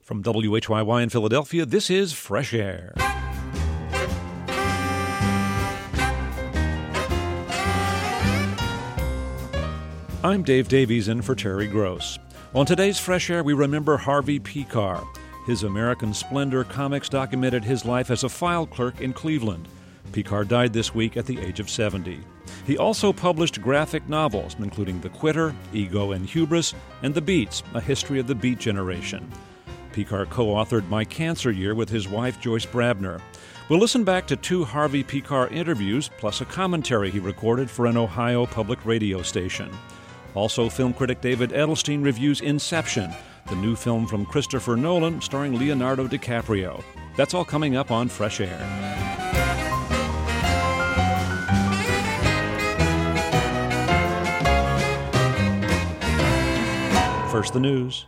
From WHYY in Philadelphia, this is Fresh Air. I'm Dave Davies in for Terry Gross. On today's Fresh Air, we remember Harvey Pekar. His American Splendor comics documented his life as a file clerk in Cleveland. Pekar died this week at the age of 70. He also published graphic novels, including The Quitter, Ego and Hubris, and The Beats, A History of the Beat Generation. Pekar co-authored My Cancer Year with his wife Joyce Brabner. We'll listen back to 2 Harvey Pekar interviews, plus a commentary he recorded for an Ohio public radio station. Also, film critic David Edelstein reviews Inception, the new film from Christopher Nolan starring Leonardo DiCaprio. That's all coming up on Fresh Air. First, the news.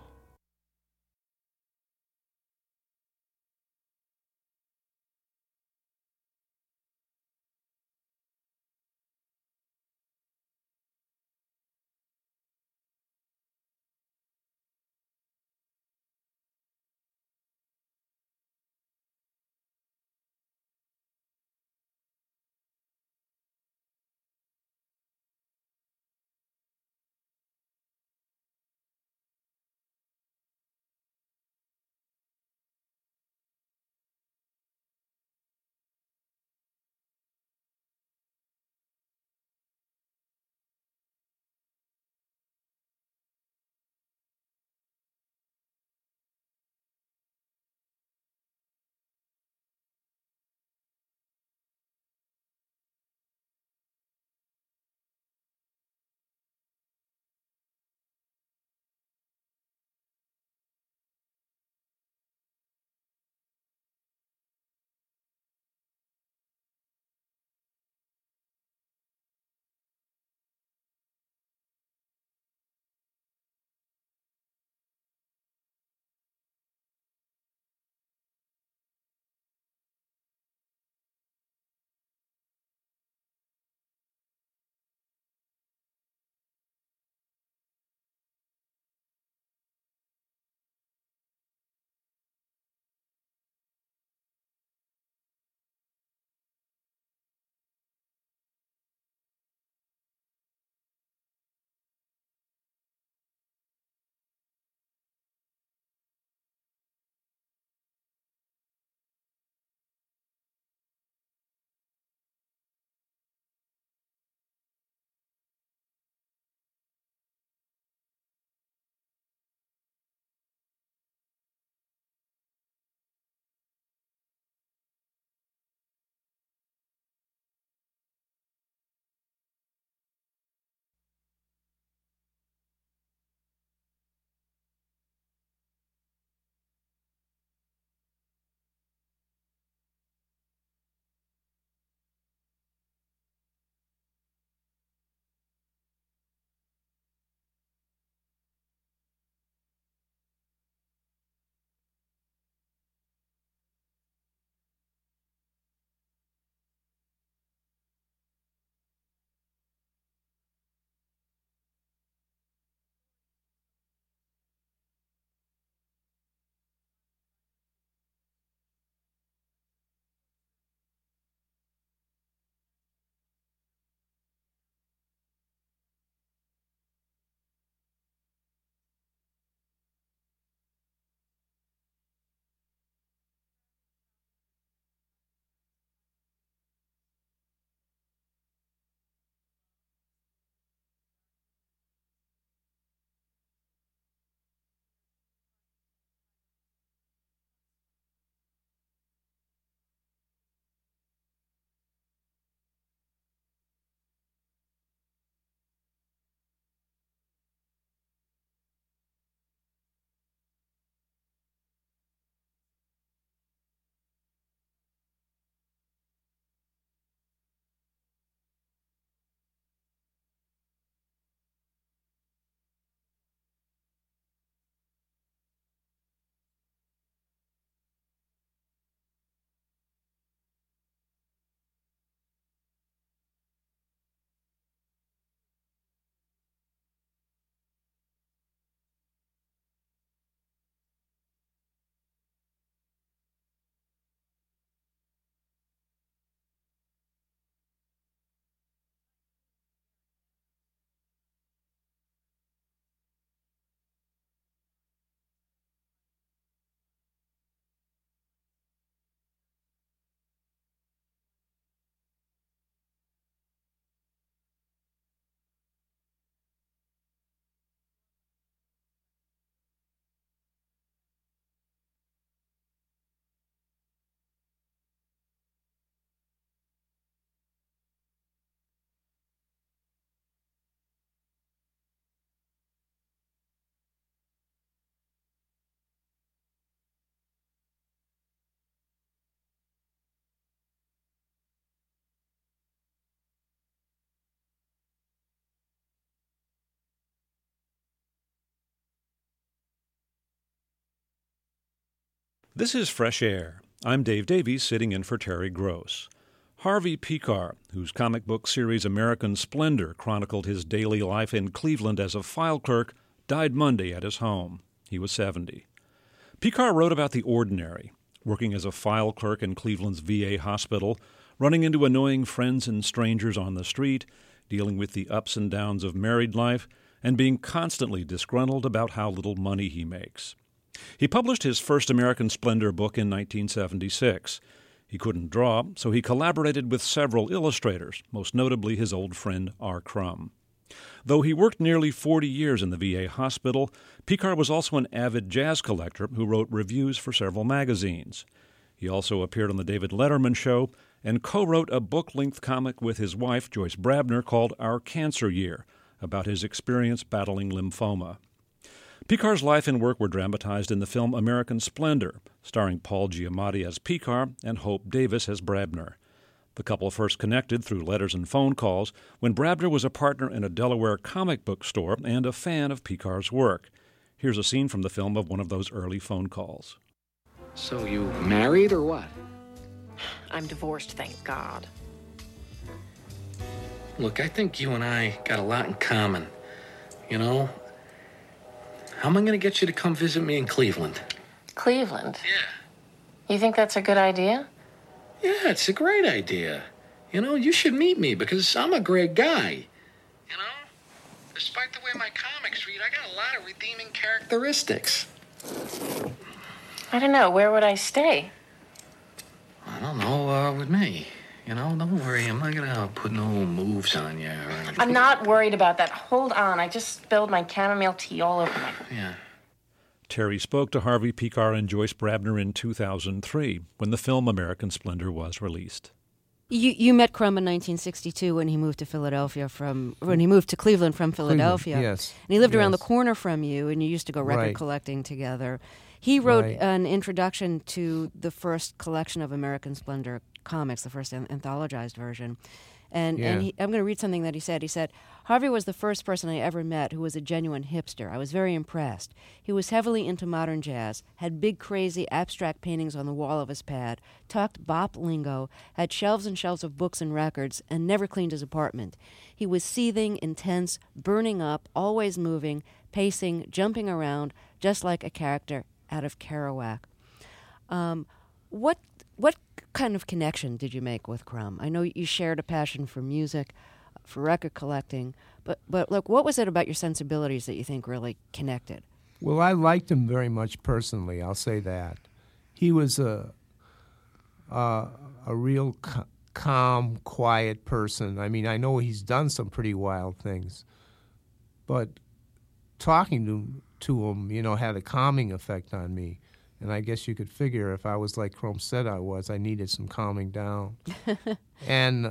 This is Fresh Air. I'm Dave Davies, sitting in for Terry Gross. Harvey Pekar, whose comic book series American Splendor chronicled his daily life in Cleveland as a file clerk, died Monday at his home. He was 70. Pekar wrote about the ordinary, working as a file clerk in Cleveland's VA hospital, running into annoying friends and strangers on the street, dealing with the ups and downs of married life, and being constantly disgruntled about how little money he makes. He published his first American Splendor book in 1976. He couldn't draw, so he collaborated with several illustrators, most notably his old friend R. Crumb. Though he worked nearly 40 years in the VA hospital, Pekar was also an avid jazz collector who wrote reviews for several magazines. He also appeared on The David Letterman Show and co-wrote a book-length comic with his wife, Joyce Brabner, called Our Cancer Year, about his experience battling lymphoma. Pekar's life and work were dramatized in the film American Splendor, starring Paul Giamatti as Pekar and Hope Davis as Brabner. The couple first connected through letters and phone calls when Brabner was a partner in a Delaware comic book store and a fan of Pekar's work. Here's a scene from the film of one of those early phone calls. So you married or what? I'm divorced, thank God. Look, I think you and I got a lot in common. You know? How am I going to get you to come visit me in Cleveland? Cleveland? Yeah. You think that's a good idea? Yeah, it's a great idea. You know, you should meet me because I'm a great guy. You know? Despite the way my comics read, I got a lot of redeeming characteristics. I don't know. Where would I stay? I don't know, with me. You know, don't worry. I'm not going to put no moves on you or anything. I'm not worried about that. Hold on. I just spilled my chamomile tea all over my... Yeah. Terry spoke to Harvey Pekar and Joyce Brabner in 2003 when the film American Splendor was released. You met Crumb in 1962 when he moved to Cleveland from Philadelphia. Yes. And he lived around the corner from you, and you used to go record Right. collecting together. He wrote Right. an introduction to the first collection of American Splendor comics, the first anthologized version. And I'm going to read something that he said. He said, Harvey was the first person I ever met who was a genuine hipster. I was very impressed. He was heavily into modern jazz, had big, crazy, abstract paintings on the wall of his pad, talked bop lingo, had shelves and shelves of books and records, and never cleaned his apartment. He was seething, intense, burning up, always moving, pacing, jumping around, just like a character out of Kerouac. What kind of connection did you make with Crumb? I know you shared a passion for music, for record collecting, but look, what was it about your sensibilities that you think really connected? Well, I liked him very much personally, I'll say that. He was a real calm, quiet person. I mean, I know he's done some pretty wild things, but talking to him, you know, had a calming effect on me. And I guess you could figure if I was like Crumb said I was, I needed some calming down. And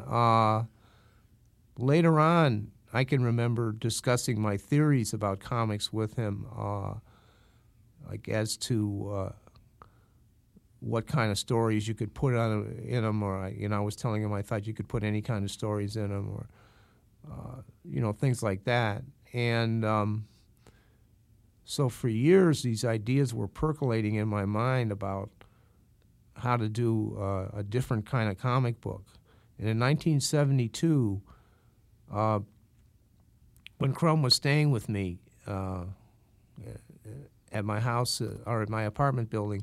later on, I can remember discussing my theories about comics with him, like as to what kind of stories you could put in them, or I was telling him I thought you could put any kind of stories in them, or things like that. And so for years, these ideas were percolating in my mind about how to do a different kind of comic book. And in 1972, when Crumb was staying with me at my house or at my apartment building,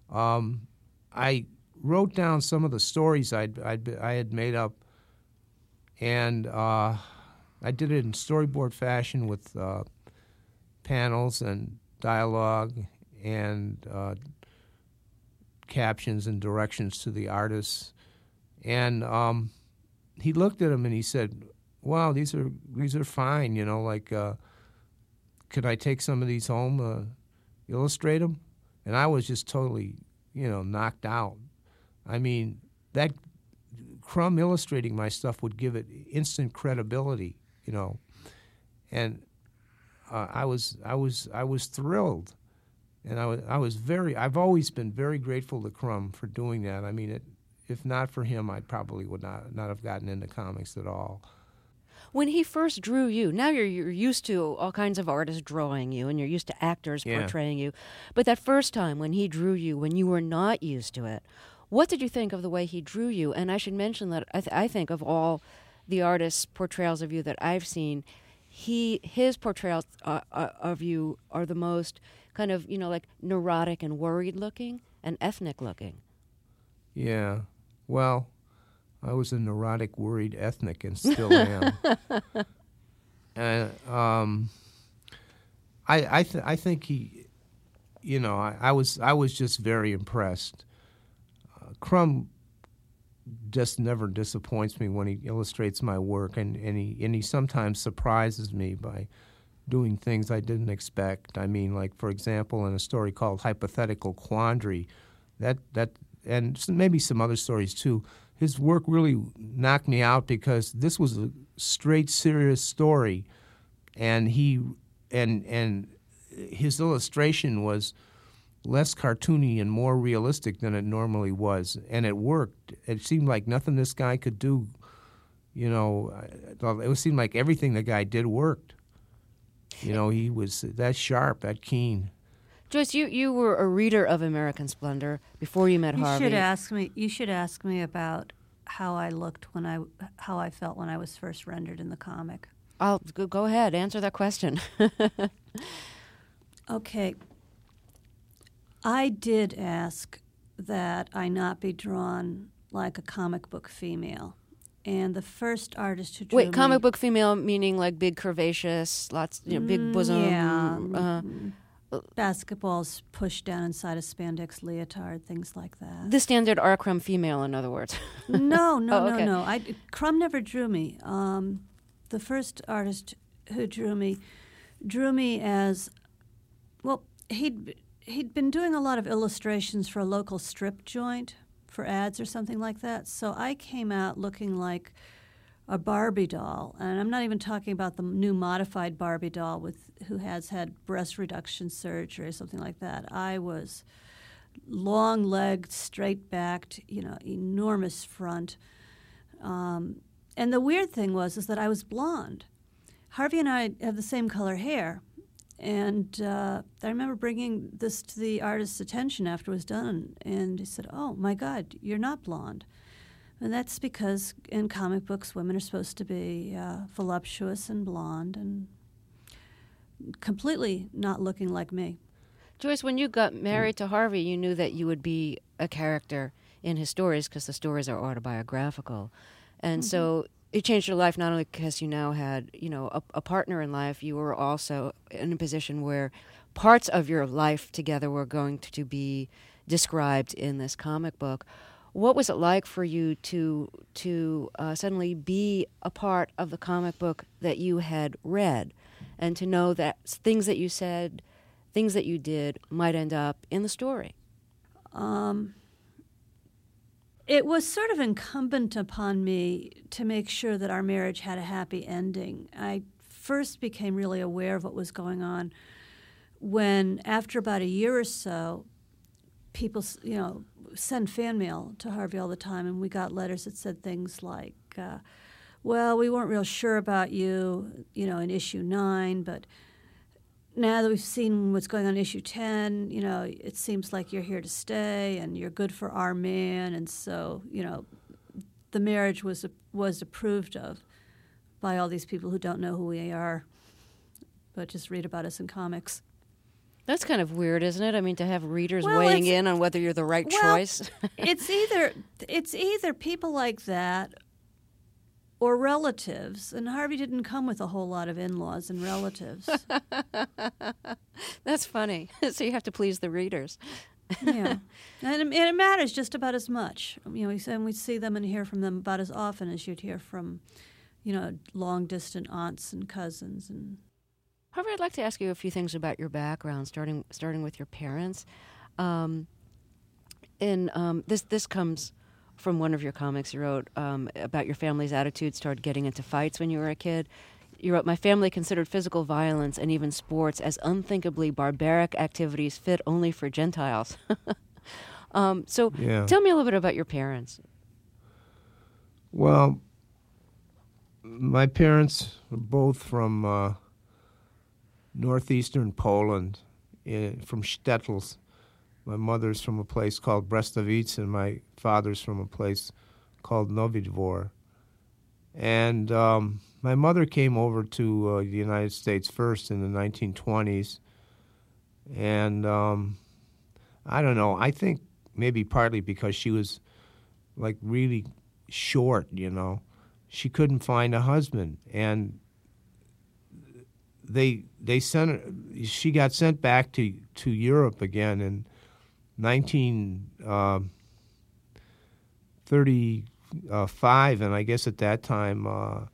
I wrote down some of the stories I had made up, and I did it in storyboard fashion with panels and dialogue and captions and directions to the artists. And he looked at them and he said, "Wow, these are fine. Could I take some of these home, illustrate them?" And I was just totally, knocked out. I mean, that Crumb illustrating my stuff would give it instant credibility, and I was thrilled, and I've always been very grateful to Crumb for doing that. I mean, if not for him, I probably would not have gotten into comics at all. When he first drew you, now you're used to all kinds of artists drawing you, and you're used to actors portraying you. But that first time when he drew you, when you were not used to it, what did you think of the way he drew you? And I should mention that I think of all the artists' portrayals of you that I've seen, his portrayals of you are the most kind of, like neurotic and worried looking and ethnic looking. Yeah. Well, I was a neurotic, worried ethnic and still am. And I think he, I was just very impressed. Crumb just never disappoints me when he illustrates my work, and he sometimes surprises me by doing things I didn't expect. I mean, like, for example, in a story called Hypothetical Quandary, that and maybe some other stories too, his work really knocked me out because this was a straight, serious story, and his illustration was less cartoony and more realistic than it normally was, and it worked. It seemed like nothing this guy could do, it seemed like everything the guy did worked. He was that sharp, that keen. Joyce, you were a reader of American Splendor before you met Harvey. You should ask me about how I looked how I felt when I was first rendered in the comic. I'll go ahead, answer that question. Okay. I did ask that I not be drawn like a comic book female. And the first artist who drew me... Wait, comic book female meaning like big curvaceous, lots, big bosom? Yeah. Basketballs pushed down inside a spandex leotard, things like that. The standard R. Crumb female, in other words. No. Crumb never drew me. The first artist who drew me as... Well, he'd been doing a lot of illustrations for a local strip joint for ads or something like that. So I came out looking like a Barbie doll, and I'm not even talking about the new modified Barbie doll who has had breast reduction surgery or something like that. I was long-legged, straight-backed, enormous front. And the weird thing is that I was blonde. Harvey and I have the same color hair. And I remember bringing this to the artist's attention after it was done, and he said, "Oh, my God, you're not blonde." And that's because in comic books, women are supposed to be voluptuous and blonde and completely not looking like me. Joyce, when you got married to Harvey, you knew that you would be a character in his stories because the stories are autobiographical. And so it changed your life not only because you now had, a partner in life, you were also in a position where parts of your life together were going to be described in this comic book. What was it like for you to suddenly be a part of the comic book that you had read, and to know that things that you said, things that you did might end up in the story? It was sort of incumbent upon me to make sure that our marriage had a happy ending. I first became really aware of what was going on when, after about a year or so, people, send fan mail to Harvey all the time, and we got letters that said things like, well, we weren't real sure about you, in issue 9, but now that we've seen what's going on in issue 10, it seems like you're here to stay and you're good for our man. And so, the marriage was approved of by all these people who don't know who we are, but just read about us in comics. That's kind of weird, isn't it? I mean, to have readers weighing in on whether you're the right choice. it's either people like that or relatives, and Harvey didn't come with a whole lot of in-laws and relatives. That's funny. So you have to please the readers. Yeah, and it matters just about as much. We see them and hear from them about as often as you'd hear from, long-distant aunts and cousins. And Harvey, I'd like to ask you a few things about your background, starting with your parents. This comes from one of your comics you wrote about your family's attitudes toward getting into fights when you were a kid. You wrote, "My family considered physical violence and even sports as unthinkably barbaric activities fit only for Gentiles." Tell me a little bit about your parents. Well, My parents were both from northeastern Poland, from Stettles. My mother's from a place called Brestovice, and my father's from a place called Nowy Dwór. And my mother came over to the United States first in the 1920s. And I don't know, I think maybe partly because she was like really short, you know. She couldn't find a husband, and they sent her, she got sent back to Europe again in 1935, and I guess at that time,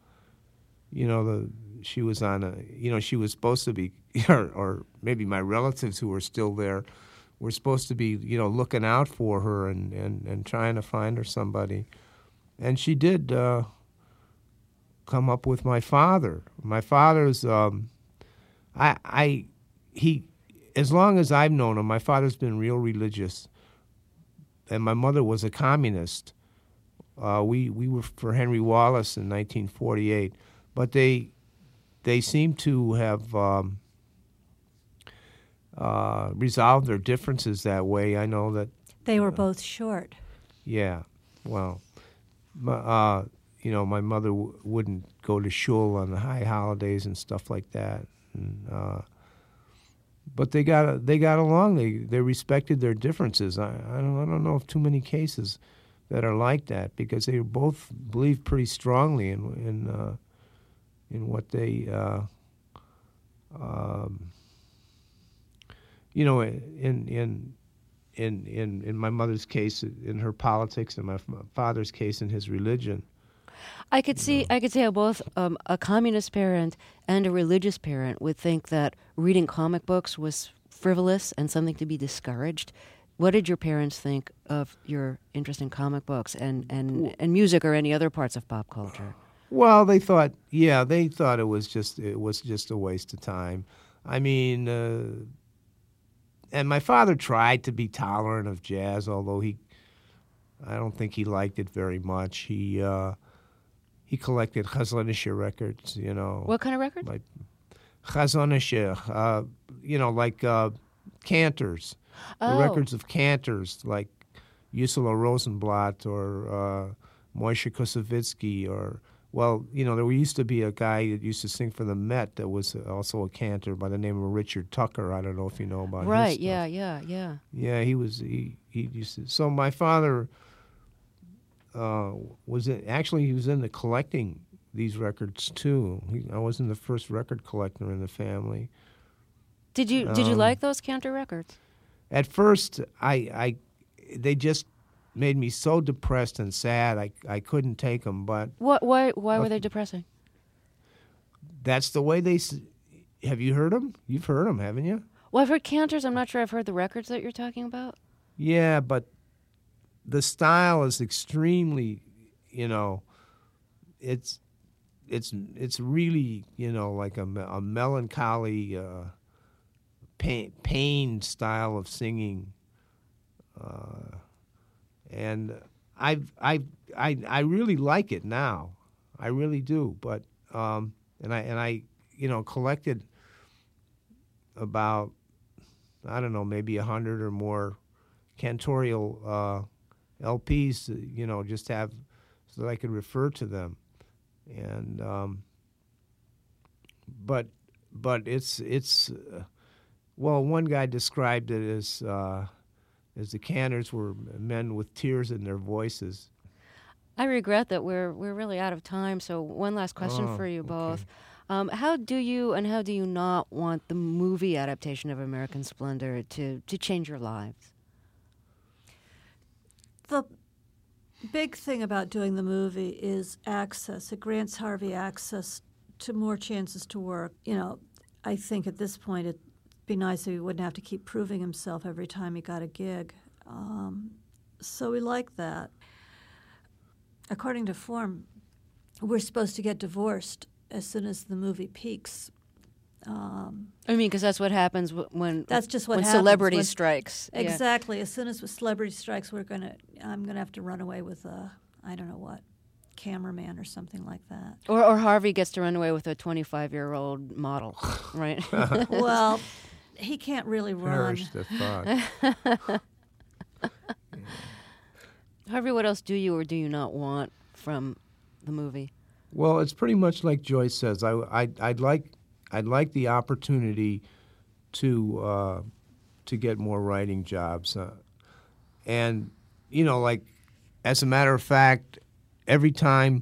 she was on a, she was supposed to be, or maybe my relatives who were still there were supposed to be, looking out for her and trying to find her somebody, and she did come up with my father. My father's, as long as I've known him, my father's been real religious, and my mother was a communist. We were for Henry Wallace in 1948, but they seem to have resolved their differences that way. I know that they were both short. Yeah, well, my mother wouldn't go to shul on the high holidays and stuff like that. And, but they got along. They respected their differences. I don't know of too many cases that are like that, because they both believed pretty strongly in what they in my mother's case, in her politics, and my father's case, in his religion. I could see how both a communist parent and a religious parent would think that reading comic books was frivolous and something to be discouraged. What did your parents think of your interest in comic books and music or any other parts of pop culture? Well, they thought it was just a waste of time. I mean, and my father tried to be tolerant of jazz, although I don't think he liked it very much. He collected Chazonische records, What kind of records? Like Chazonische, like cantors. Oh. The records of cantors, like Ursula Rosenblatt or Moishe Kosovitsky, or, there used to be a guy that used to sing for the Met that was also a cantor by the name of Richard Tucker. I don't know if you know about his Right, stuff. yeah. Yeah, he used to. So my father was into collecting these records too. I wasn't the first record collector in the family. Did you like those cantor records? At first, they just made me so depressed and sad. I couldn't take them. But why were they depressing? That's the way they. Have you heard them? You've heard them, haven't you? Well, I've heard cantors. I'm not sure I've heard the records that you're talking about. Yeah, but the style is extremely, it's really, like a melancholy, pain style of singing, and I really like it now. I really do. But and I collected about, I don't know, maybe 100 or more cantorial LPs, just have so that I could refer to them, and but it's well, one guy described it as the cantors were men with tears in their voices. I regret that we're really out of time. So one last question for you both. Okay. How do you not want the movie adaptation of American Splendor to change your lives? The big thing about doing the movie is access. It grants Harvey access to more chances to work. I think at this point it'd be nice if he wouldn't have to keep proving himself every time he got a gig. So we like that. According to form, we're supposed to get divorced as soon as the movie peaks. Because that's what happens when celebrity strikes. Exactly. Yeah. As soon as celebrity strikes, I'm gonna have to run away with I don't know what. cameraman or something like that. Or Harvey gets to run away with a 25-year-old model, right? Well, he can't really run. Perish the thought. Harvey, what else do you or do you not want from the movie? Well, it's pretty much like Joyce says. I'd like the opportunity to get more writing jobs, and like as a matter of fact, every time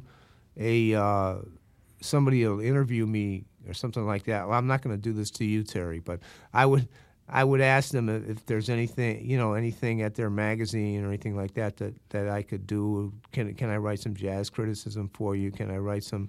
somebody will interview me or something like that. Well, I'm not going to do this to you, Terry, but I would ask them if there's anything at their magazine or anything like that I could do. Can I write some jazz criticism for you? Can I write some,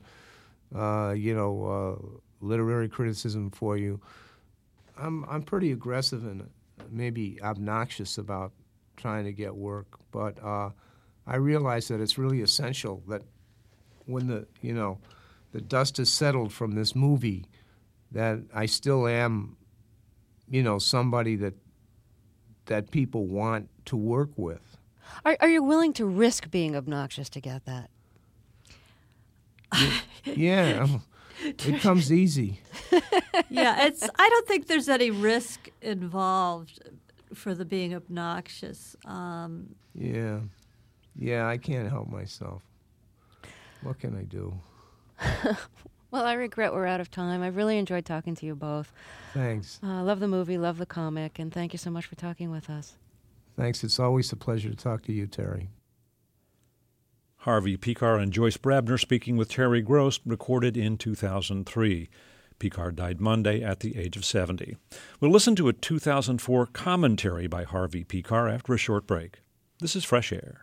literary criticism for you? I'm pretty aggressive and maybe obnoxious about trying to get work, but I realize that it's really essential that when the dust has settled from this movie, that I still am somebody that people want to work with. Are you willing to risk being obnoxious to get that? Yeah, it comes easy. Yeah, I don't think there's any risk involved for the being obnoxious. Yeah, I can't help myself. What can I do? Well, I regret we're out of time. I really enjoyed talking to you both. Thanks. Love the movie, love the comic, and thank you so much for talking with us. Thanks. It's always a pleasure to talk to you, Terry. Harvey Pekar and Joyce Brabner speaking with Terry Gross, recorded in 2003. Pekar died Monday at the age of 70. We'll listen to a 2004 commentary by Harvey Pekar after a short break. This is Fresh Air.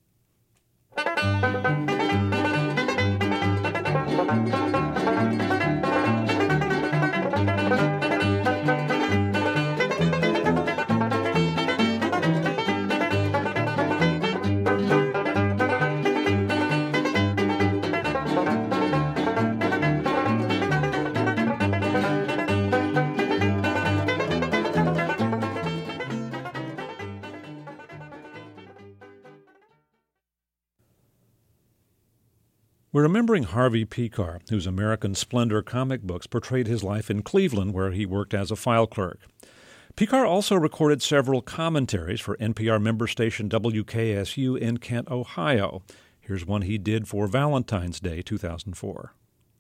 We're remembering Harvey Pekar, whose American Splendor comic books portrayed his life in Cleveland, where he worked as a file clerk. Pekar also recorded several commentaries for NPR member station WKSU in Kent, Ohio. Here's one he did for Valentine's Day 2004.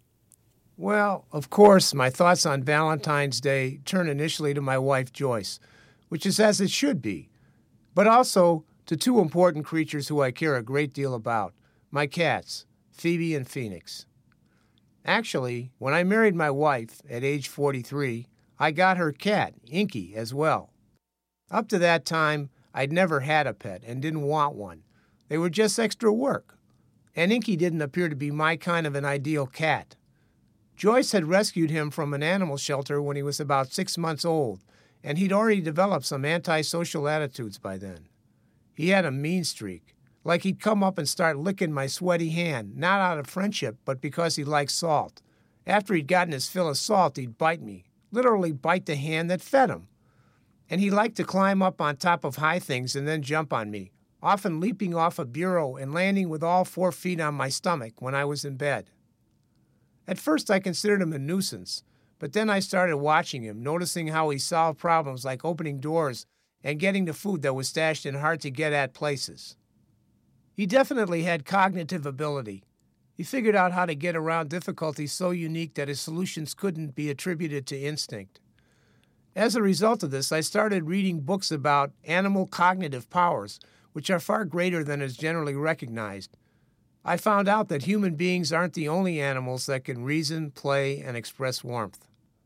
Well, of course, my thoughts on Valentine's Day turn initially to my wife, Joyce, which is as it should be, but also to two important creatures who I care a great deal about, my cats, Phoebe and Phoenix. Actually, when I married my wife at age 43, I got her cat, Inky, as well. Up to that time, I'd never had a pet and didn't want one. They were just extra work. And Inky didn't appear to be my kind of an ideal cat. Joyce had rescued him from an animal shelter when he was about 6 months old, and he'd already developed some antisocial attitudes by then. He had a mean streak. Like he'd come up and start licking my sweaty hand, not out of friendship, but because he liked salt. After he'd gotten his fill of salt, he'd bite me, literally bite the hand that fed him. And he liked to climb up on top of high things and then jump on me, often leaping off a bureau and landing with all 4 feet on my stomach when I was in bed. At first, I considered him a nuisance, but then I started watching him, noticing how he solved problems like opening doors and getting to food that was stashed in hard-to-get-at places. He definitely had cognitive ability. He figured out how to get around difficulties so unique that his solutions couldn't be attributed to instinct. As a result of this, I started reading books about animal cognitive powers, which are far greater than is generally recognized. I found out that human beings aren't the only animals that can reason, play, and express warmth.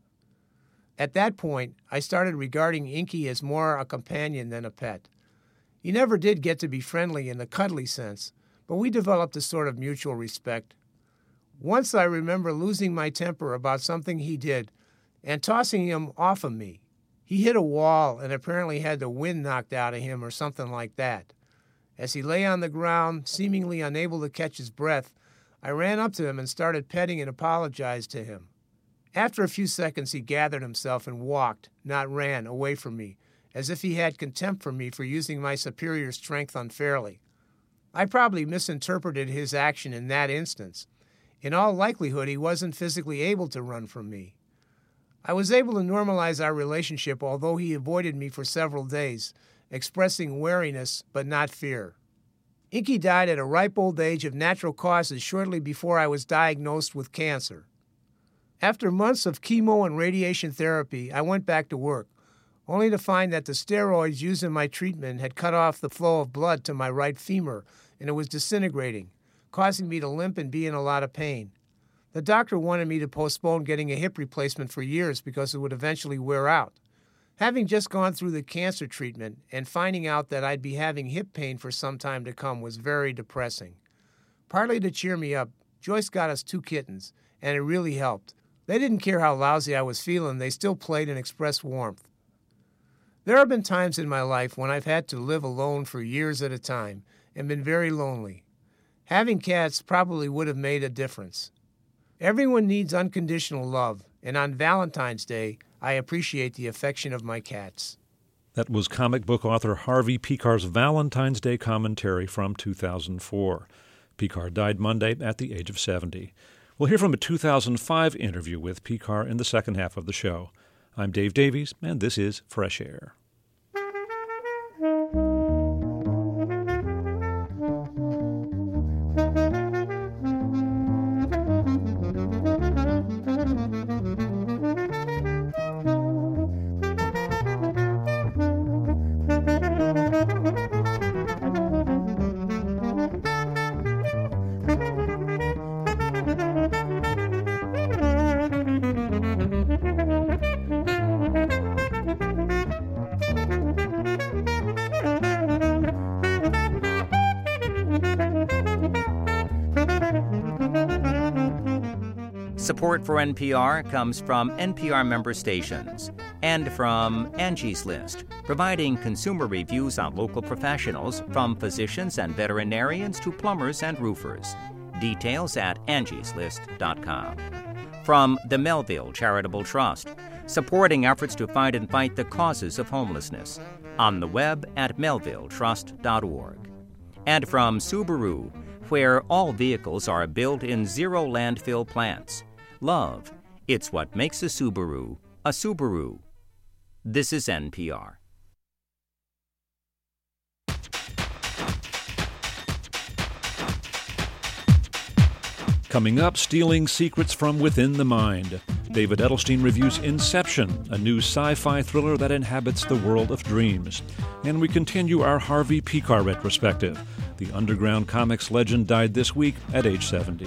At that point, I started regarding Inky as more a companion than a pet. He never did get to be friendly in the cuddly sense, but we developed a sort of mutual respect. Once I remember losing my temper about something he did and tossing him off of me. He hit a wall and apparently had the wind knocked out of him or something like that. As he lay on the ground, seemingly unable to catch his breath, I ran up to him and started petting and apologized to him. After a few seconds, he gathered himself and walked, not ran, away from me, as if he had contempt for me for using my superior strength unfairly. I probably misinterpreted his action in that instance. In all likelihood, he wasn't physically able to run from me. I was able to normalize our relationship, although he avoided me for several days, expressing wariness but not fear. Inky died at a ripe old age of natural causes shortly before I was diagnosed with cancer. After months of chemo and radiation therapy, I went back to work, only to find that the steroids used in my treatment had cut off the flow of blood to my right femur, and it was disintegrating, causing me to limp and be in a lot of pain. The doctor wanted me to postpone getting a hip replacement for years because it would eventually wear out. Having just gone through the cancer treatment and finding out that I'd be having hip pain for some time to come was very depressing. Partly to cheer me up, Joyce got us 2 kittens, and it really helped. They didn't care how lousy I was feeling, they still played and expressed warmth. There have been times in my life when I've had to live alone for years at a time and been very lonely. Having cats probably would have made a difference. Everyone needs unconditional love, and on Valentine's Day, I appreciate the affection of my cats. That was comic book author Harvey Pekar's Valentine's Day commentary from 2004. Pekar died Monday at the age of 70. We'll hear from a 2005 interview with Pekar in the second half of the show. I'm Dave Davies, and this is Fresh Air. Support for NPR comes from NPR member stations and from Angie's List, providing consumer reviews on local professionals from physicians and veterinarians to plumbers and roofers. Details at angieslist.com. From the Melville Charitable Trust, supporting efforts to find and fight the causes of homelessness, on the web at melvilletrust.org. And from Subaru, where all vehicles are built in zero landfill plants. Love, it's what makes a Subaru a Subaru. This is NPR. Coming up, stealing secrets from within the mind. David Edelstein reviews Inception, a new sci-fi thriller that inhabits the world of dreams. And we continue our Harvey Pekar retrospective. The underground comics legend died this week at age 70.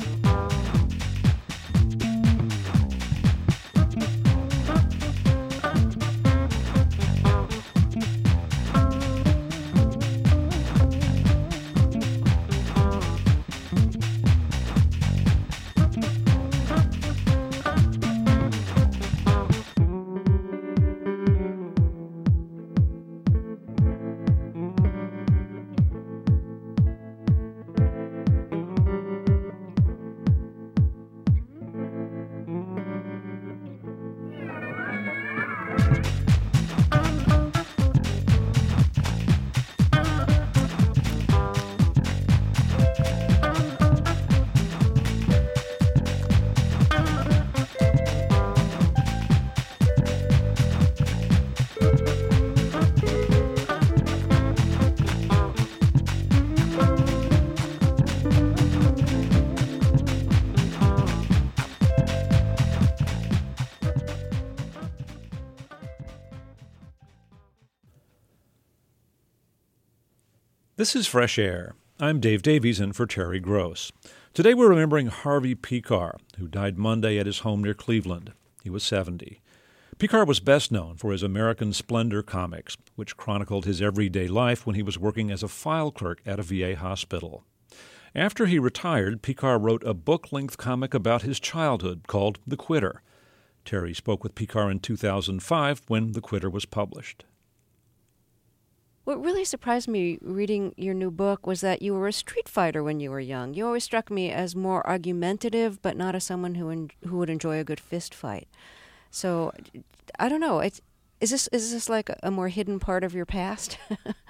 This is Fresh Air. I'm Dave Davies in for Terry Gross. Today we're remembering Harvey Pekar, who died Monday at his home near Cleveland. He was 70. Pekar was best known for his American Splendor comics, which chronicled his everyday life when he was working as a file clerk at a VA hospital. After he retired, Pekar wrote a book-length comic about his childhood called The Quitter. Terry spoke with Pekar in 2005 when The Quitter was published. What really surprised me reading your new book was that you were a street fighter when you were young. You always struck me as more argumentative, but not as someone who would enjoy a good fist fight. So, I don't know. Is this like a more hidden part of your past?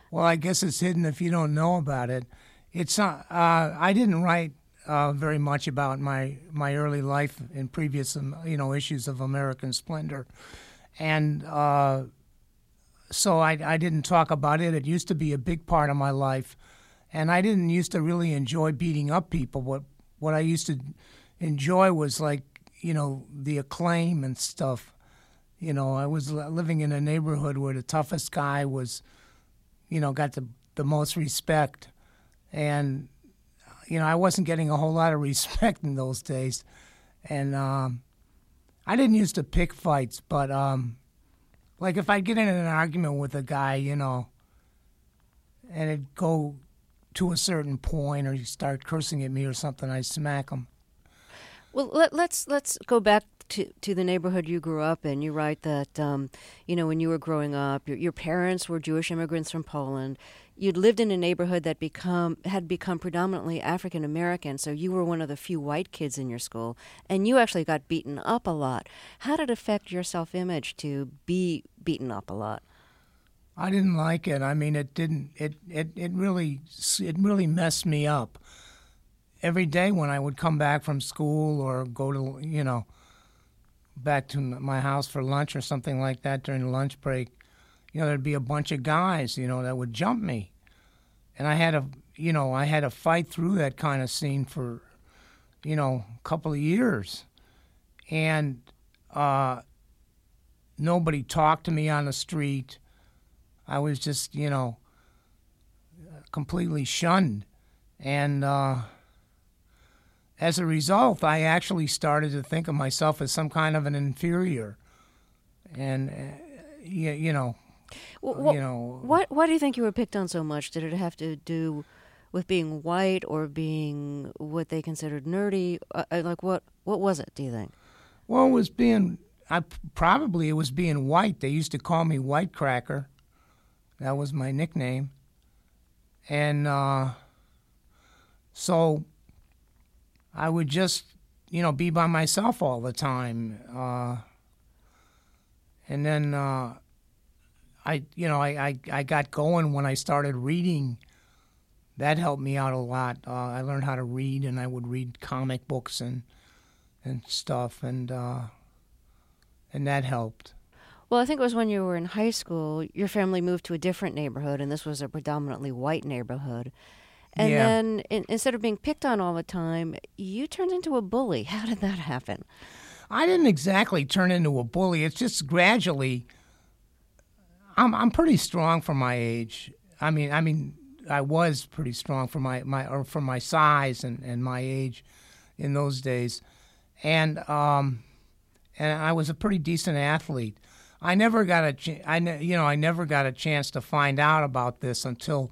Well, I guess it's hidden if you don't know about it. It's I didn't write very much about my early life in previous issues of American Splendor, and so I didn't talk about it. It used to be a big part of my life, and I didn't used to really enjoy beating up people. What I used to enjoy was the acclaim and stuff. I was living in a neighborhood where the toughest guy was, got the most respect. And, I wasn't getting a whole lot of respect in those days. And I didn't used to pick fights, but, if I get in an argument with a guy, and it'd go to a certain point or he start cursing at me or something, I'd smack him. Well, let's go back to the neighborhood you grew up in. You write that, when you were growing up, your parents were Jewish immigrants from Poland. You'd lived in a neighborhood that had become predominantly African American, so you were one of the few white kids in your school, and you actually got beaten up a lot. How did it affect your self-image to be beaten up a lot? I didn't like it. I mean, it didn't. It really messed me up. Every day when I would come back from school or go to, back to my house for lunch or something like that during the lunch break, there'd be a bunch of guys, that would jump me. And I had to fight through that kind of scene for, a couple of years. And nobody talked to me on the street. I was just, completely shunned. And as a result, I actually started to think of myself as some kind of an inferior. And, Why do you think you were picked on so much? Did it have to do with being white or being what they considered nerdy? What was it, do you think? Well, it was being white. They used to call me White Cracker. That was my nickname. And so I would just, be by myself all the time. And then I got going when I started reading. That helped me out a lot. I learned how to read, and I would read comic books and stuff, and that helped. Well, I think it was when you were in high school, your family moved to a different neighborhood, and this was a predominantly white neighborhood. And then instead of being picked on all the time, you turned into a bully. How did that happen? I didn't exactly turn into a bully. It's just gradually. I'm pretty strong for my age. I mean, I was pretty strong for my size and my age in those days, and I was a pretty decent athlete. I never got a chance to find out about this until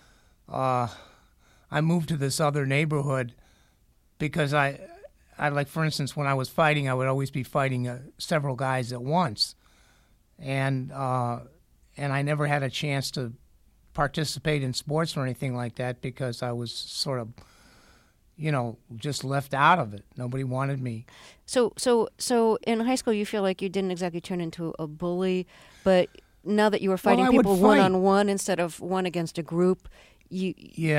I moved to this other neighborhood, because I like, for instance, when I was fighting, I would always be fighting several guys at once, and I never had a chance to participate in sports or anything like that because I was sort of, just left out of it. Nobody wanted me. So in high school, you feel like you didn't exactly turn into a bully, but now that you were fighting people one-on-one instead of one against a group, you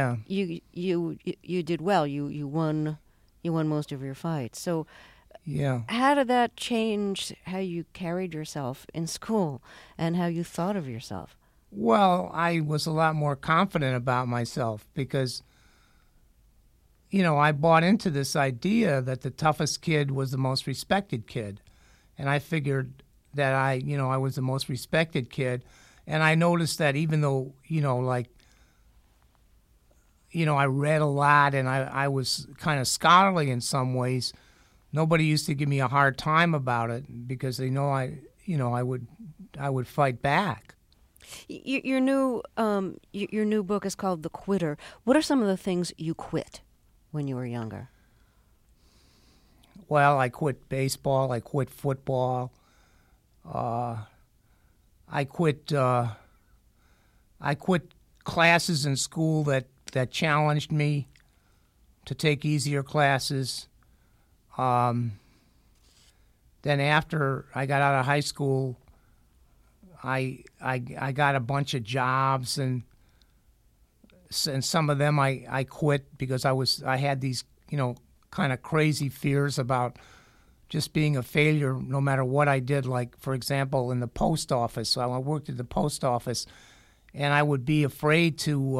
did well. You won most of your fights. So how did that change how you carried yourself in school and how you thought of yourself? Well, I was a lot more confident about myself because, I bought into this idea that the toughest kid was the most respected kid. And I figured that I was the most respected kid. And I noticed that even though, I read a lot and I was kind of scholarly in some ways, nobody used to give me a hard time about it because they know I would fight back. Your new book is called The Quitter. What are some of the things you quit when you were younger? Well, I quit baseball. I quit football. I quit classes in school that challenged me to take easier classes. Then after I got out of high school, I got a bunch of jobs, and and some of them I quit because I had these, kind of crazy fears about just being a failure no matter what I did. Like, for example, in the post office. So I worked at the post office, and I would be afraid to.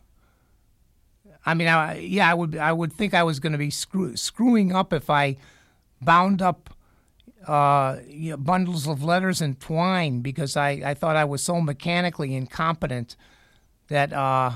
I would think I was going to be screwing up if I bound up bundles of letters in twine, because I thought I was so mechanically incompetent that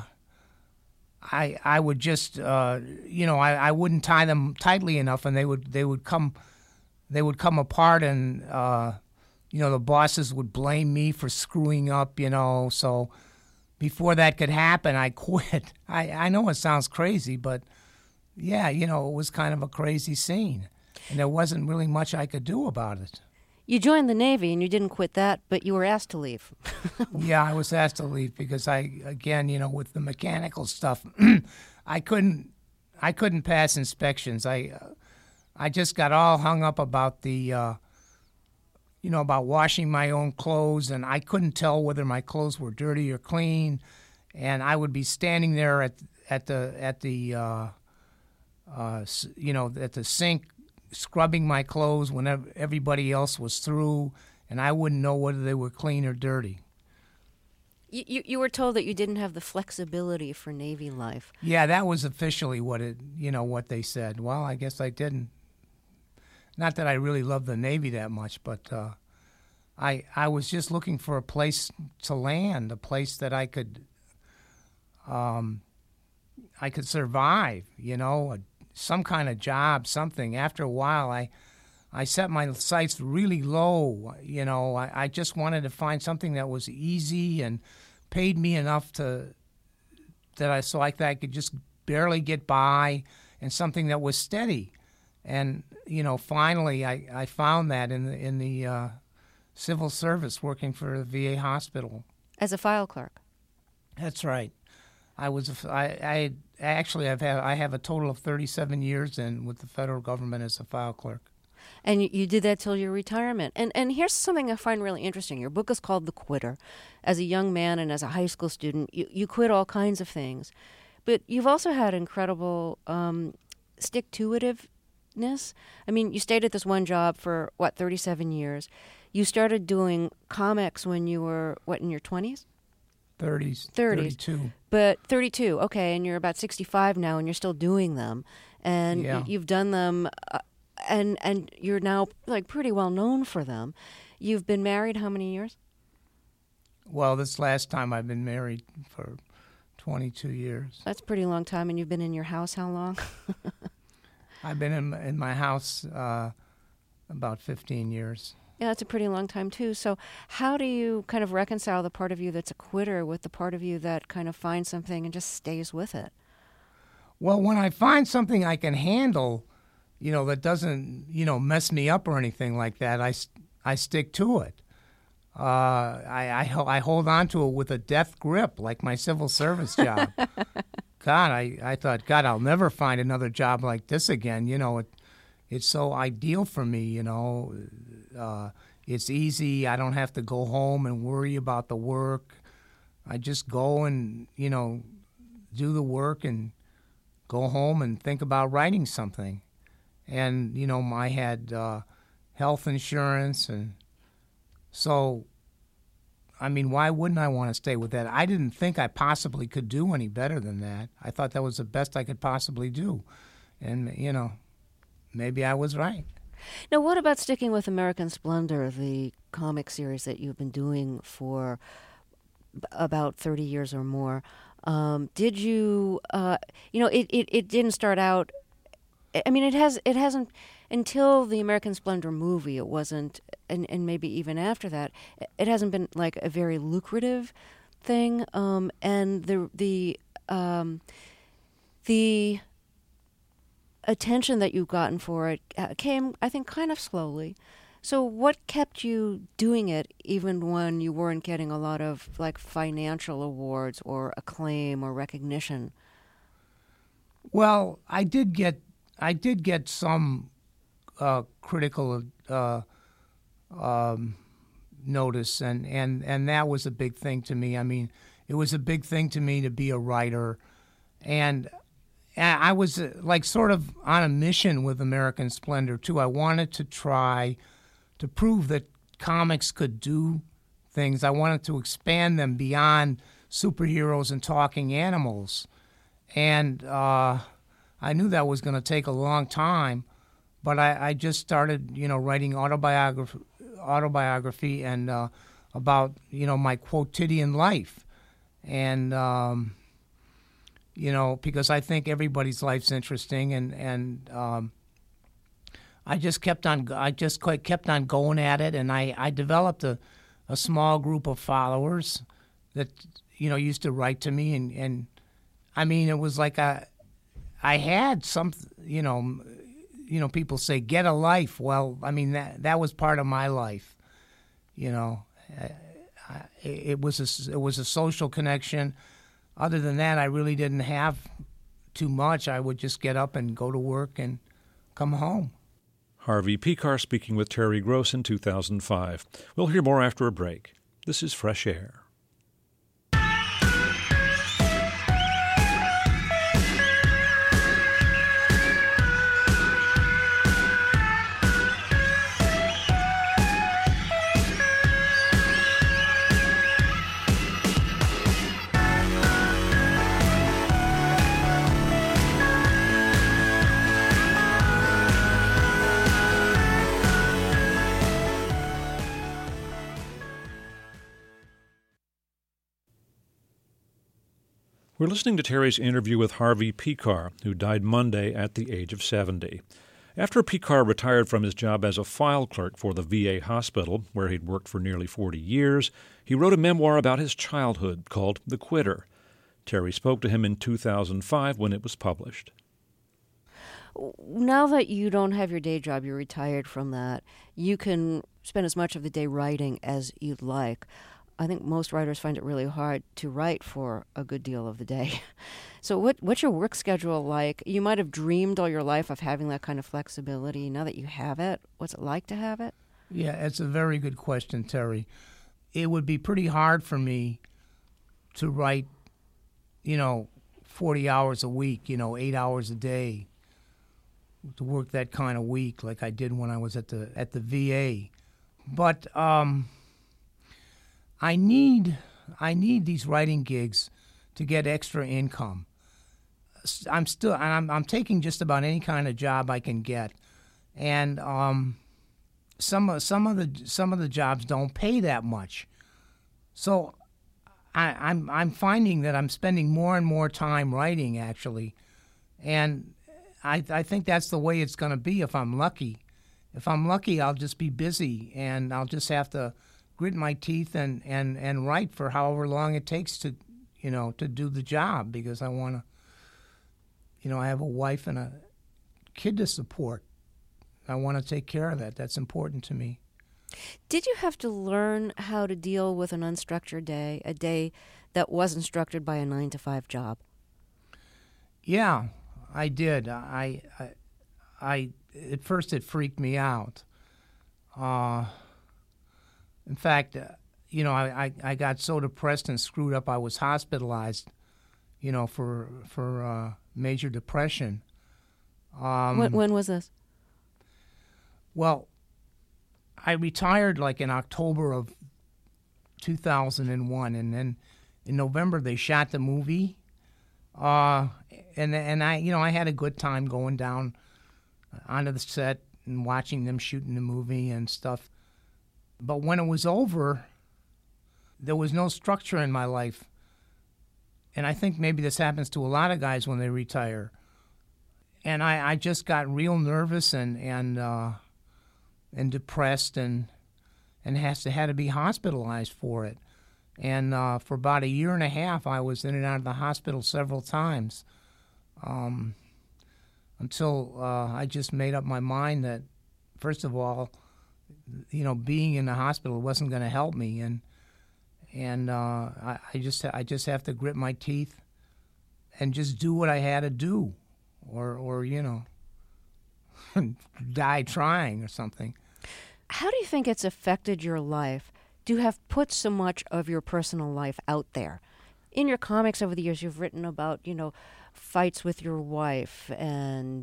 I would just I wouldn't tie them tightly enough, and they would come apart, and the bosses would blame me for screwing up, so before that could happen, I quit. I know it sounds crazy, but yeah, it was kind of a crazy scene, and there wasn't really much I could do about it. You joined the Navy, and you didn't quit that, but you were asked to leave. Yeah, I was asked to leave because with the mechanical stuff, I couldn't pass inspections. I just got all hung up about the, about washing my own clothes, and I couldn't tell whether my clothes were dirty or clean, and I would be standing there at the sink, scrubbing my clothes whenever everybody else was through, and I wouldn't know whether they were clean or dirty. You were told that you didn't have the flexibility for Navy life. Yeah, that was officially what they said. Well, I guess I didn't. Not that I really loved the Navy that much, but I was just looking for a place to land, a place that I could survive, some kind of job, something. After a while, I set my sights really low. I just wanted to find something that was easy and paid me enough so I could just barely get by, and something that was steady. And finally, I found that in the civil service, working for the VA hospital as a file clerk. That's right. I have a total of 37 years with the federal government as a file clerk. And you did that till your retirement. And here's something I find really interesting. Your book is called The Quitter. As a young man and as a high school student, you quit all kinds of things. But you've also had incredible stick-to-itiveness. I mean, you stayed at this one job for, 37 years. You started doing comics when you were, in your 20s? 30s. 32. But 32, okay, and you're about 65 now, and you're still doing them. And you've done them, and you're now, pretty well known for them. You've been married how many years? Well, this last time I've been married for 22 years. That's a pretty long time, and you've been in your house how long? I've been in my house about 15 years. Yeah, that's a pretty long time, too. So how do you kind of reconcile the part of you that's a quitter with the part of you that kind of finds something and just stays with it? Well, when I find something I can handle, that doesn't, mess me up or anything like that, I stick to it. I hold on to it with a death grip, like my civil service job. God, I thought, God, I'll never find another job like this again. It's so ideal for me, it's easy. I don't have to go home and worry about the work. I just go and, do the work and go home and think about writing something. And, I had health insurance. And so, why wouldn't I want to stay with that? I didn't think I possibly could do any better than that. I thought that was the best I could possibly do. And, maybe I was right. Now, what about sticking with American Splendor, the comic series that you've been doing for about 30 years or more? Did you, it didn't start out, it hasn't, until the American Splendor movie, it wasn't, and maybe even after that, it hasn't been like a very lucrative thing. And the attention that you've gotten for it came, I think, kind of slowly. So what kept you doing it even when you weren't getting a lot of financial awards or acclaim or recognition? Well, I did get some critical notice, and that was a big thing to me. it was a big thing to me to be a writer. And I was like sort of on a mission with American Splendor, too. I wanted to try to prove that comics could do things. I wanted to expand them beyond superheroes and talking animals. And I knew that was going to take a long time, but I just started, writing autobiography and about, my quotidian life. And, because I think everybody's life's interesting, and I just kept on going at it, and I developed a small group of followers that, used to write to me, and I mean, it was like I had some, people say, get a life. Well, I mean, that was part of my life, It was a social connection. Other than that, I really didn't have too much. I would just get up and go to work and come home. Harvey Pekar speaking with Terry Gross in 2005. We'll hear more after a break. This is Fresh Air. We're listening to Terry's interview with Harvey Pekar, who died Monday at the age of 70. After Pekar retired from his job as a file clerk for the VA hospital, where he'd worked for nearly 40 years, he wrote a memoir about his childhood called The Quitter. Terry spoke to him in 2005 when it was published. Now that you don't have your day job, you're retired from that, you can spend as much of the day writing as you'd like. I think most writers find it really hard to write for a good deal of the day. So what's your work schedule like? You might have dreamed all your life of having that kind of flexibility. Now that you have it, what's it like to have it? Yeah, it's a very good question, Terry. It would be pretty hard for me to write, 40 hours a week, 8 hours a day, to work that kind of week like I did when I was at the VA. But I need these writing gigs to get extra income. I'm taking just about any kind of job I can get, and some of the jobs don't pay that much. So I'm finding that I'm spending more and more time writing, actually, and I think that's the way it's going to be if I'm lucky. If I'm lucky, I'll just be busy, and I'll just have to grit my teeth and write for however long it takes to do the job, because I want to, I have a wife and a kid to support. I want to take care of that. That's important to me. Did you have to learn how to deal with an unstructured day, a day that wasn't structured by a 9-to-5 job? Yeah, I did. I at first it freaked me out. In fact, I got so depressed and screwed up I was hospitalized, for major depression. When was this? Well, I retired like in October of 2001, and then in November they shot the movie, and I had a good time going down onto the set and watching them shooting the movie and stuff. But when it was over, there was no structure in my life. And I think maybe this happens to a lot of guys when they retire. And I just got real nervous and depressed and had to be hospitalized for it. And for about 1.5 years, I was in and out of the hospital several times until I just made up my mind that, first of all, being in the hospital wasn't going to help me, and I just have to grit my teeth and just do what I had to do, or die trying or something. How do you think it's affected your life to have put so much of your personal life out there? in your comics over the years, you've written about, fights with your wife and,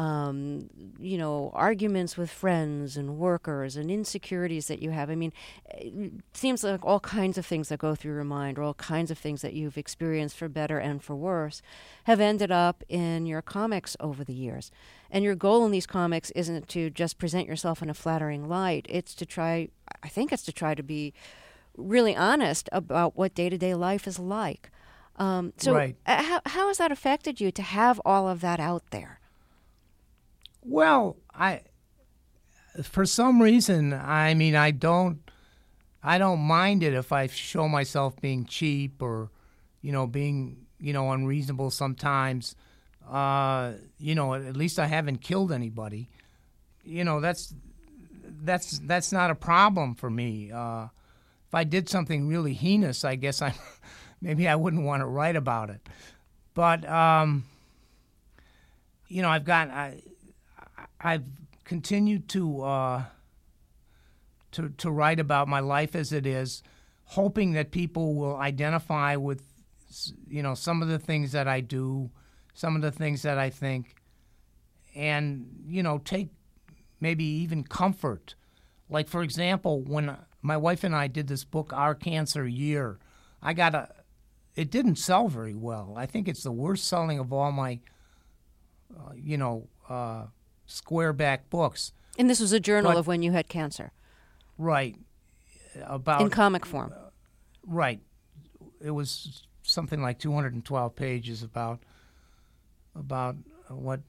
arguments with friends and workers and insecurities that you have. I mean, it seems like all kinds of things that go through your mind, or all kinds of things that you've experienced for better and for worse, have ended up in your comics over the years. And your goal in these comics isn't to just present yourself in a flattering light. It's to try to be really honest about what day-to-day life is like. Right. How has that affected you to have all of that out there? Well, for some reason, I don't mind it if I show myself being cheap or, being, unreasonable sometimes. At least I haven't killed anybody. That's not a problem for me. If I did something really heinous, I guess maybe I wouldn't want to write about it. But I've continued to write about my life as it is, hoping that people will identify with, some of the things that I do, some of the things that I think, and, take maybe even comfort. Like, for example, when my wife and I did this book, Our Cancer Year, it didn't sell very well. I think it's the worst selling of all my, squareback books. And this was a journal of when you had cancer. Right. In comic form. Right. It was something like 212 pages about what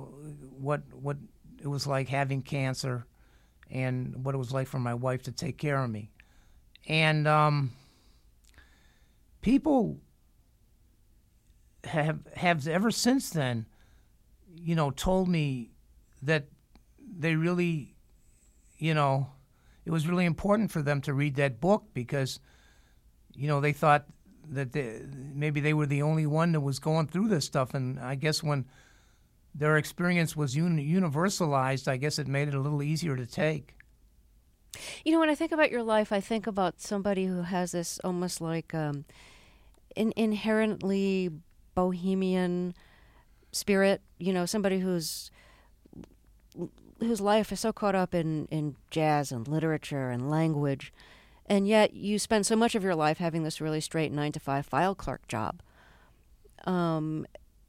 it was like having cancer and what it was like for my wife to take care of me. And people have ever since then, told me that they really, it was really important for them to read that book because, they thought that maybe they were the only one that was going through this stuff. And I guess when their experience was universalized, I guess it made it a little easier to take. When I think about your life, I think about somebody who has this almost like an inherently bohemian spirit, somebody whose life is so caught up in jazz and literature and language, and yet you spend so much of your life having this really straight 9-to-5 file clerk job. And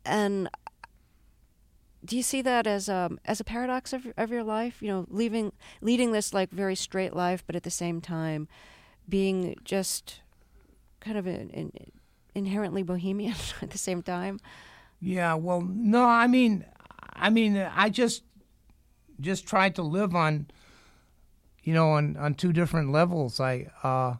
do you see that as a paradox of your life? Leading this like very straight life, but at the same time being just kind of inherently bohemian at the same time. Yeah. Well, no. I just tried to live on, on two different levels. I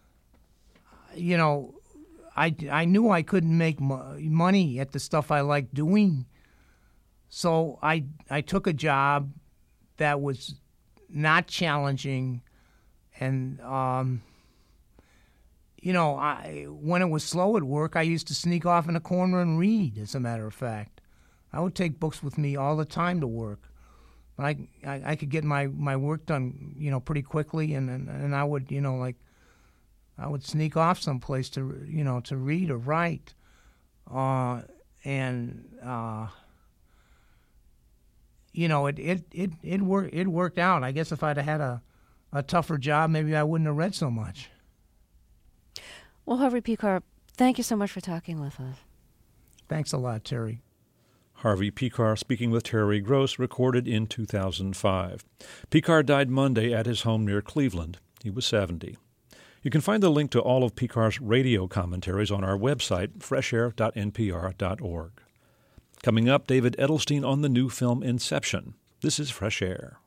knew I couldn't make money at the stuff I liked doing. So I took a job that was not challenging, and when it was slow at work, I used to sneak off in a corner and read. As a matter of fact, I would take books with me all the time to work. I could get my work done, pretty quickly, and I would, I would sneak off someplace to read or write, it worked out. I guess if I'd had a tougher job, maybe I wouldn't have read so much. Well, Harvey Pekar, thank you so much for talking with us. Thanks a lot, Terry. Harvey Pekar speaking with Terry Gross, recorded in 2005. Pekar died Monday at his home near Cleveland. He was 70. You can find the link to all of Pekar's radio commentaries on our website, freshair.npr.org. Coming up, David Edelstein on the new film Inception. This is Fresh Air.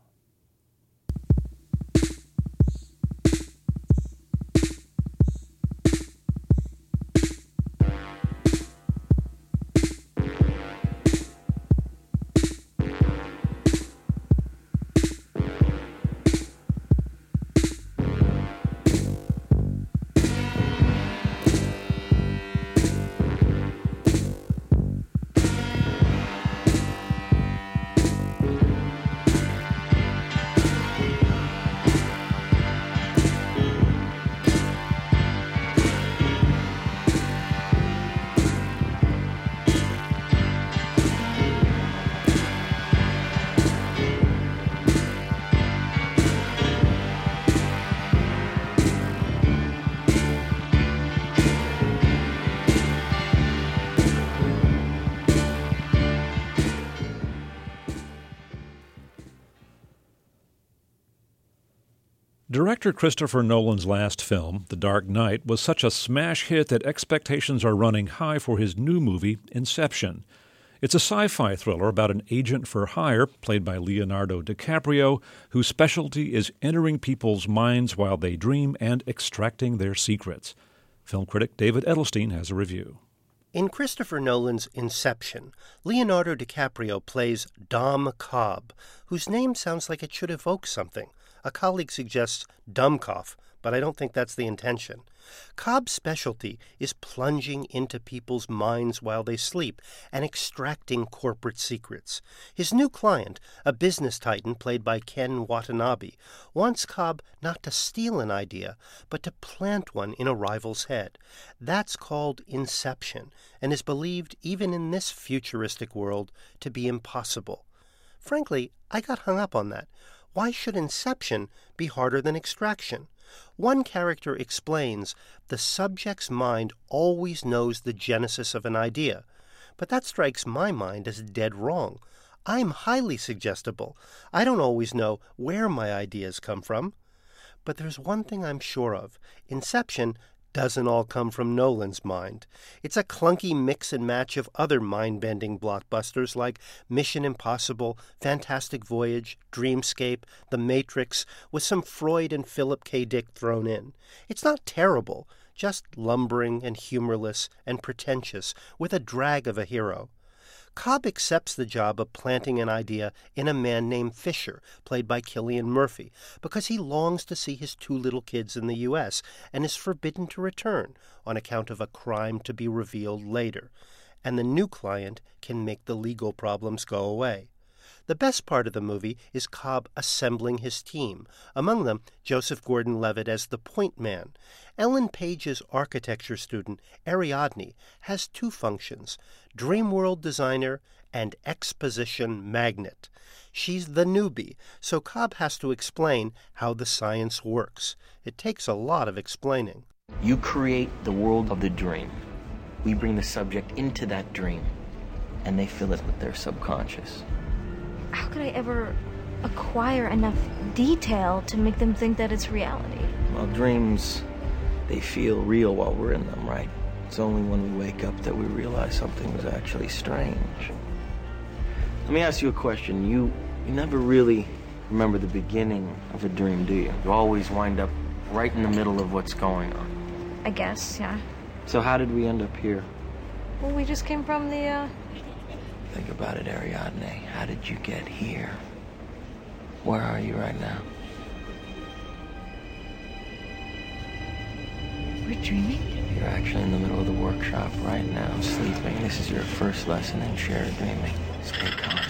Director Christopher Nolan's last film, The Dark Knight, was such a smash hit that expectations are running high for his new movie, Inception. It's a sci-fi thriller about an agent for hire, played by Leonardo DiCaprio, whose specialty is entering people's minds while they dream and extracting their secrets. Film critic David Edelstein has a review. In Christopher Nolan's Inception, Leonardo DiCaprio plays Dom Cobb, whose name sounds like it should evoke something. A colleague suggests Dummkopf, but I don't think that's the intention. Cobb's specialty is plunging into people's minds while they sleep and extracting corporate secrets. His new client, a business titan played by Ken Watanabe, wants Cobb not to steal an idea, but to plant one in a rival's head. That's called inception, and is believed, even in this futuristic world, to be impossible. Frankly, I got hung up on that. Why should inception be harder than extraction? One character explains the subject's mind always knows the genesis of an idea, but that strikes my mind as dead wrong. I'm highly suggestible. I don't always know where my ideas come from. But there's one thing I'm sure of. Inception doesn't all come from Nolan's mind. It's a clunky mix and match of other mind-bending blockbusters like Mission Impossible, Fantastic Voyage, Dreamscape, The Matrix, with some Freud and Philip K. Dick thrown in. It's not terrible, just lumbering and humorless and pretentious, with a drag of a hero. Cobb accepts the job of planting an idea in a man named Fisher, played by Cillian Murphy, because he longs to see his two little kids in the U.S. and is forbidden to return on account of a crime to be revealed later. And the new client can make the legal problems go away. The best part of the movie is Cobb assembling his team, among them Joseph Gordon-Levitt as the point man. Ellen Page's architecture student, Ariadne, has two functions, dream world designer and exposition magnet. She's the newbie, so Cobb has to explain how the science works. It takes a lot of explaining. You create the world of the dream. We bring the subject into that dream, and they fill it with their subconscious. How could I ever acquire enough detail to make them think that it's reality? Well, dreams, they feel real while we're in them, right? It's only when we wake up that we realize something was actually strange. Let me ask you a question. You never really remember the beginning of a dream, do you? You always wind up right in the middle of what's going on. I guess, yeah. So how did we end up here? Well, we just came from the, Think about it, Ariadne. How did you get here? Where are you right now? We're dreaming? You're actually in the middle of the workshop right now, sleeping. This is your first lesson in shared dreaming. Stay calm.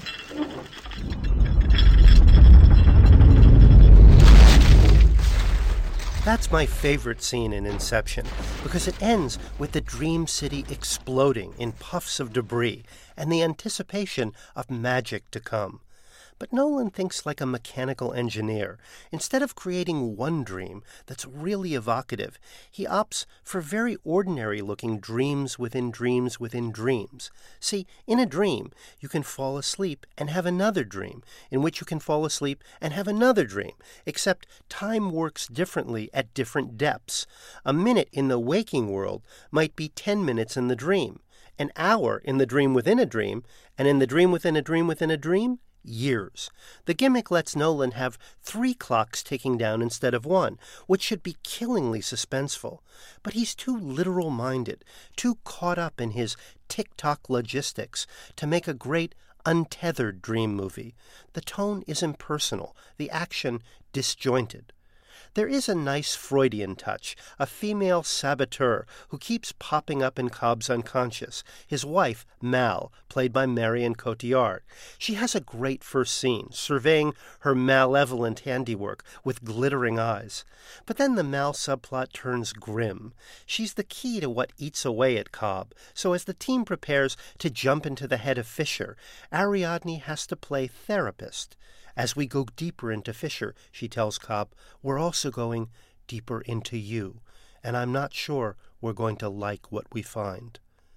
That's my favorite scene in Inception, because it ends with the dream city exploding in puffs of debris and the anticipation of magic to come. But Nolan thinks like a mechanical engineer. Instead of creating one dream that's really evocative, he opts for very ordinary-looking dreams within dreams within dreams. See, in a dream, you can fall asleep and have another dream, in which you can fall asleep and have another dream, except time works differently at different depths. A minute in the waking world might be 10 minutes in the dream, an hour in the dream within a dream, and in the dream within a dream within a dream, years. The gimmick lets Nolan have 3 clocks ticking down instead of 1, which should be killingly suspenseful. But he's too literal-minded, too caught up in his tick-tock logistics to make a great, untethered dream movie. The tone is impersonal, the action disjointed. There is a nice Freudian touch, a female saboteur who keeps popping up in Cobb's unconscious, his wife, Mal, played by Marion Cotillard. She has a great first scene, surveying her malevolent handiwork with glittering eyes. But then the Mal subplot turns grim. She's the key to what eats away at Cobb, so as the team prepares to jump into the head of Fisher, Ariadne has to play therapist. As we go deeper into Fisher, she tells Cobb, we're also going deeper into you, and I'm not sure we're going to like what we find.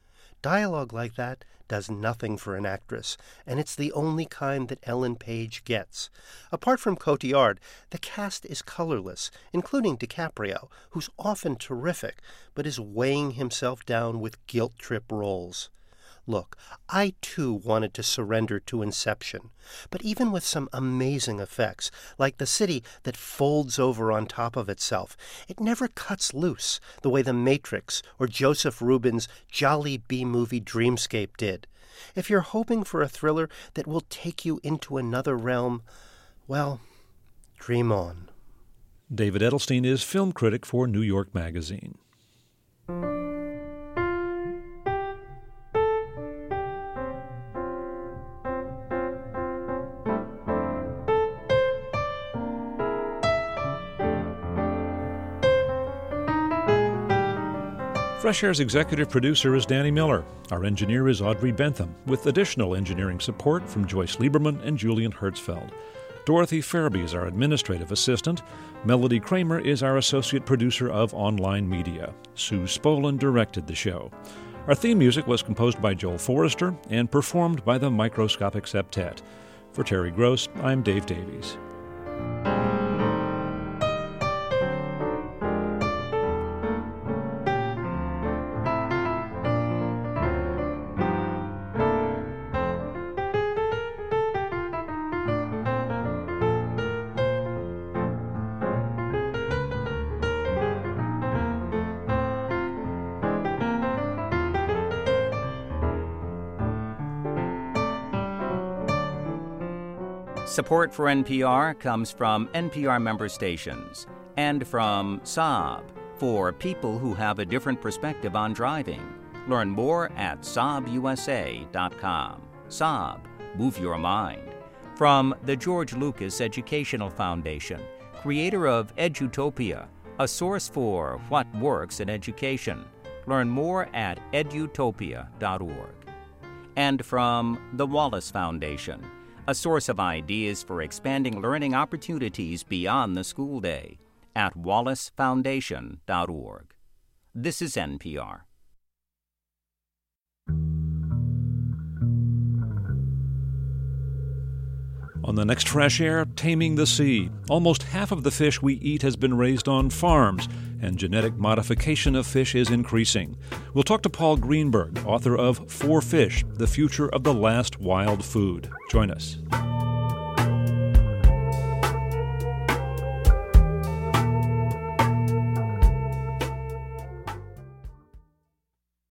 Dialogue like that does nothing for an actress, and it's the only kind that Ellen Page gets. Apart from Cotillard, the cast is colorless, including DiCaprio, who's often terrific, but is weighing himself down with guilt-trip roles. Look, I too wanted to surrender to Inception, but even with some amazing effects, like the city that folds over on top of itself, it never cuts loose the way The Matrix or Joseph Rubin's jolly B-movie Dreamscape did. If you're hoping for a thriller that will take you into another realm, well, dream on. David Edelstein is film critic for New York Magazine. Fresh Air's executive producer is Danny Miller. Our engineer is Audrey Bentham, with additional engineering support from Joyce Lieberman and Julian Hertzfeld. Dorothy Fairby is our administrative assistant. Melody Kramer is our associate producer of online media. Sue Spolin directed the show. Our theme music was composed by Joel Forrester and performed by the Microscopic Septet. For Terry Gross, I'm Dave Davies. Support for NPR comes from NPR member stations and from Saab, for people who have a different perspective on driving. Learn more at SaabUSA.com. Saab, move your mind. From the George Lucas Educational Foundation, creator of Edutopia, a source for what works in education. Learn more at edutopia.org. And from the Wallace Foundation, a source of ideas for expanding learning opportunities beyond the school day, at wallacefoundation.org. This is NPR. On the next Fresh Air, Taming the Sea. Almost half of the fish we eat has been raised on farms, and genetic modification of fish is increasing. We'll talk to Paul Greenberg, author of For Fish, The Future of the Last Wild Food. Join us.